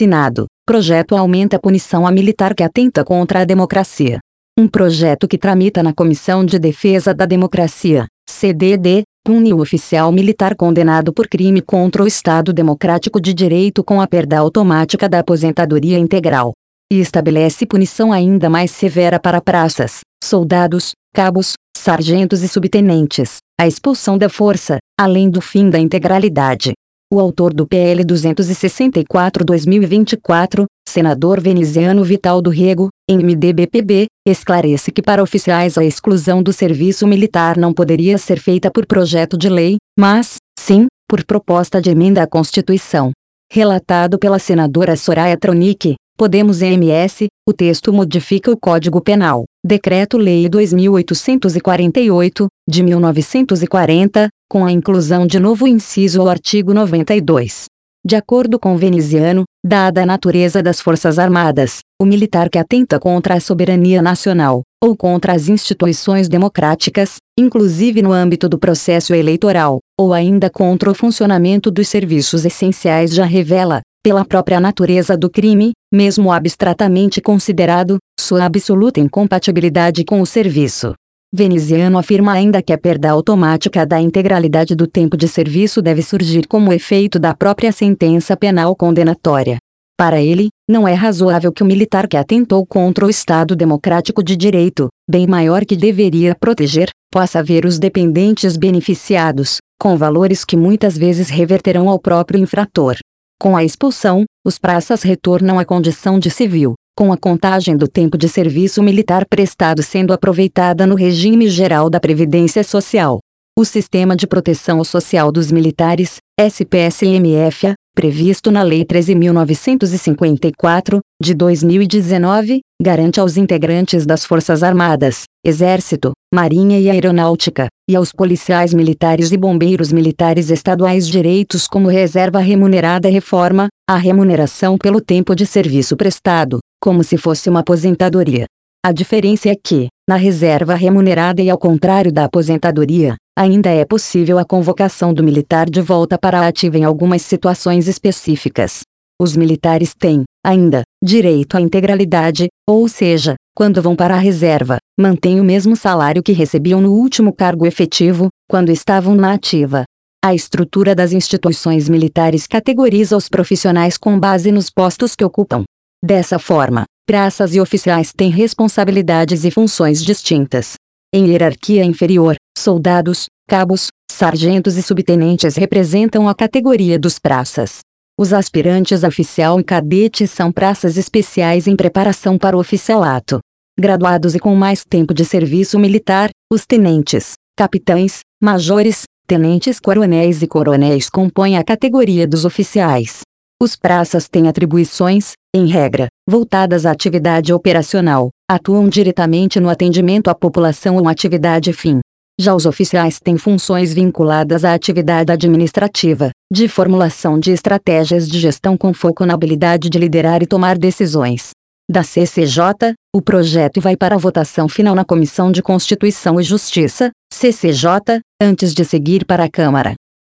assinado: Projeto aumenta a punição a militar que atenta contra a democracia. Um projeto que tramita na Comissão de Defesa da Democracia, CDD, pune o oficial militar condenado por crime contra o Estado Democrático de Direito com a perda automática da aposentadoria integral. E estabelece punição ainda mais severa para praças, soldados, cabos, sargentos e subtenentes, a expulsão da força, além do fim da integralidade. O autor do PL 264/2024, senador veneziano Vital do Rego, MDB-PB, esclarece que para oficiais a exclusão do serviço militar não poderia ser feita por projeto de lei, mas, sim, por proposta de emenda à Constituição. Relatado pela senadora Soraya Tronic, Podemos-MS, o texto modifica o Código Penal, Decreto-Lei 2848, de 1940, com a inclusão de novo inciso ao artigo 92. De acordo com o veneziano, dada a natureza das Forças Armadas, o militar que atenta contra a soberania nacional, ou contra as instituições democráticas, inclusive no âmbito do processo eleitoral, ou ainda contra o funcionamento dos serviços essenciais já revela, pela própria natureza do crime, mesmo abstratamente considerado, sua absoluta incompatibilidade com o serviço. Veneziano afirma ainda que a perda automática da integralidade do tempo de serviço deve surgir como efeito da própria sentença penal condenatória. Para ele, não é razoável que o militar que atentou contra o Estado Democrático de Direito, bem maior que deveria proteger, possa ver os dependentes beneficiados, com valores que muitas vezes reverterão ao próprio infrator. Com a expulsão, os praças retornam à condição de civil, com a contagem do tempo de serviço militar prestado sendo aproveitada no regime geral da Previdência Social. O Sistema de Proteção Social dos Militares, SPSMF, previsto na Lei 13.954, de 2019, garante aos integrantes das Forças Armadas, Exército, Marinha e Aeronáutica, e aos policiais militares e bombeiros militares estaduais direitos como reserva remunerada e reforma, a remuneração pelo tempo de serviço prestado, como se fosse uma aposentadoria. A diferença é que, na reserva remunerada e ao contrário da aposentadoria, ainda é possível a convocação do militar de volta para a ativa em algumas situações específicas. Os militares têm, ainda, direito à integralidade, ou seja, quando vão para a reserva, mantêm o mesmo salário que recebiam no último cargo efetivo, quando estavam na ativa. A estrutura das instituições militares categoriza os profissionais com base nos postos que ocupam. Dessa forma, praças e oficiais têm responsabilidades e funções distintas. Em hierarquia inferior, soldados, cabos, sargentos e subtenentes representam a categoria dos praças. Os aspirantes a oficial e cadete são praças especiais em preparação para o oficialato. Graduados e com mais tempo de serviço militar, os tenentes, capitães, majores, tenentes-coronéis e coronéis compõem a categoria dos oficiais. Os praças têm atribuições, em regra, voltadas à atividade operacional, atuam diretamente no atendimento à população ou atividade fim. Já os oficiais têm funções vinculadas à atividade administrativa, de formulação de estratégias de gestão com foco na habilidade de liderar e tomar decisões. Da CCJ, o projeto vai para a votação final na Comissão de Constituição e Justiça, CCJ, antes de seguir para a Câmara.